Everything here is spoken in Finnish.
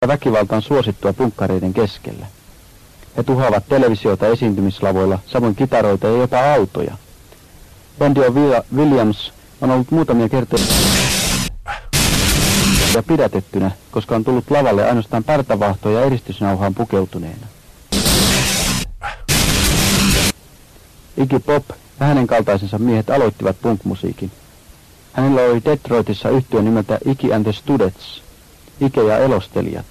väkivalta on suosittua punkkareiden keskellä. He televisioita esiintymislavoilla, samoin kitaroita ja jopa autoja. Bandio Williams on ollut muutamia kertoja ja pidätettynä, koska on tullut lavalle ainoastaan pärtävahtoja ja eristysnauhaan pukeutuneena. Iggy Pop ja hänen kaltaisensa miehet aloittivat punkmusiikin. Hänellä oli Detroitissa yhtye nimeltä Iggy and the Studettes, Ike ja elostelijat.